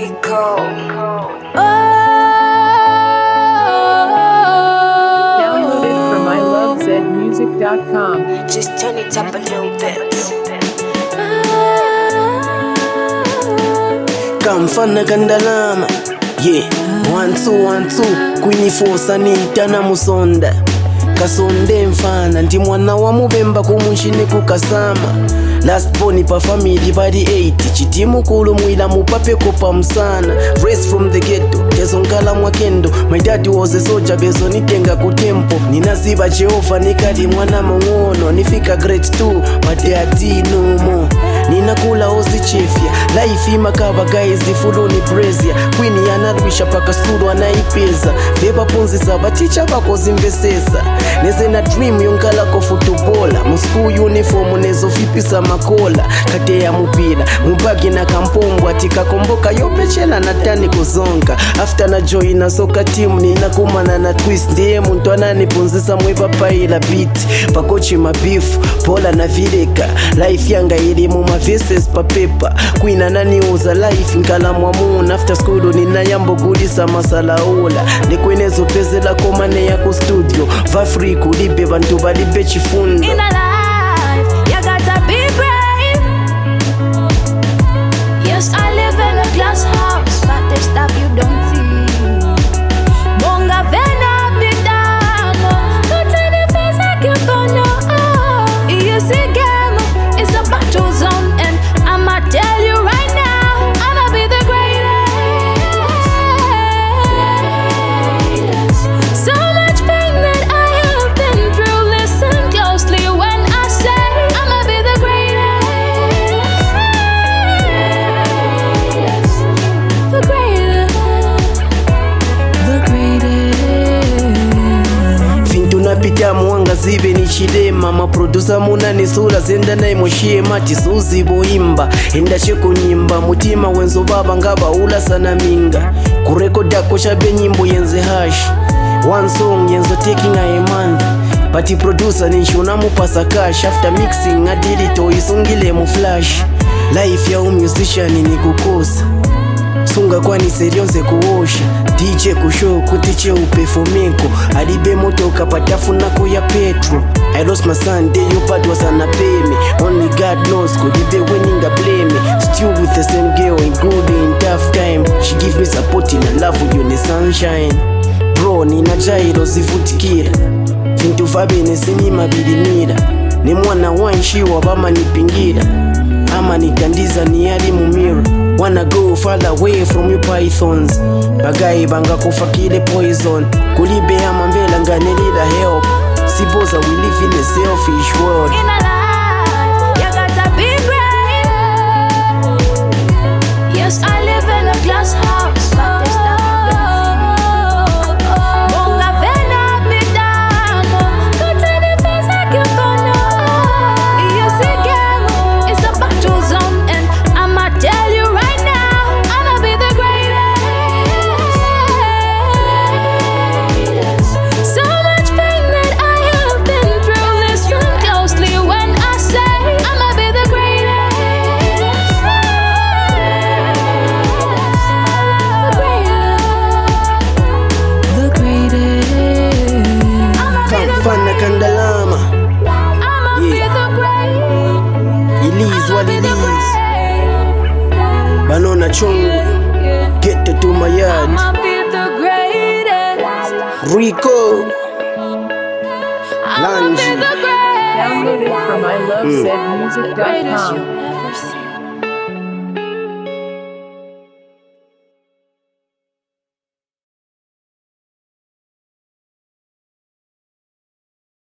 Rico. Downloaded from ilovezmusic.com. Just turn it up a little bit. Kamfana kandalama, yeah. 1 2 1 2 kwinifosa nitana musonda kasonde mfana ndi mwana wa mubemba kumunshini kukasama last born pa family badi 8 chitimu kulu mwila mupapeko pa msana raised from the ghetto tezongala mwakendo my dad was a soldier bezo nitenga kutempo ninaziba Jehova nikadi mwana mong'ono nifika grade 2 madadi numo ninakula ozichefya life imakava guys ifuloni prezia queen yanarwisha paka skulu anaipeza veba punzi sabaticha bako zimvesesa neze na dream yonkala ko footballer mu school uniform nezo fipisa makola kate ya mupira mubagi na kampombo atikakomboka yopechela na tani kuzonga after na join na soka team ninakumana na twist ndiye muntu ananipunzisa mwepapaila beat pakochi mabifu pola na vileka life yanga ili mu maveses pa paper queen ananiuza life nkala mwamuna after school ninayambogulisa masalaula nikwenezo pezela komane ya ku studio va free kulibe bantu balibe chifundo. In a life, you gotta be brave. Yes, I live in a glass house, but there's stuff you don't see. Bonga vena vitano, but in the face I keep on easy game, it's a battle zone, and I'ma tell you right now, I'ma be the greatest. So much pain that I have been through. Listen closely when I say I'ma be the greatest. The greatest. The greatest. Fintu napita muanga zibe ni chilema maprodusa muna ni sura zenda na imoshie mati suzi buimba enda sheko nyimba mutima wenzo baba ngaba ula sana minga kurekoda koshabe nyimbo yenze hash one song yenzo taking a month but producer ninshona mupasa cash after mixing adilito isungile mu flash life ya musician ni kukosa sunga kwani serionze kuosha DJ kushow kutiche upefomeko alibe moto kapatafuna ya petro I lost my son day you bad was an pay me only God knows could be winning a blame me still with the same girl in good in tough time she give me support in a love with you in the sunshine bro nina jairo zivutikira vintu vabene sinima bilimira ni mwana wanshiwa bama nipingira ama nikandiza ni ali mumira wanna go far away from you pythons bagayi banga kufa kile poison kulibe ama mbela nganelila help siboza we live in a selfish world. In a life, you gotta be brave. Yes, I live in a glass house, but there's stuff you don't see. Bonga vena vitano, but in the face I keep on easy game, it's a battle zone, and I'ma tell you right now, I'ma be the greatest. So much pain that I have been through. Listen closely when I say I'ma be the greatest. The greatest. I'ma be the Kamfana kandalama I'ma be the greatest. Elise what it is banona chungu get to my yard I'ma be the greatest. Rico I'ma be Lanji. the greatest. Downloaded from Greatest you ilovezmusic.com. ever seen.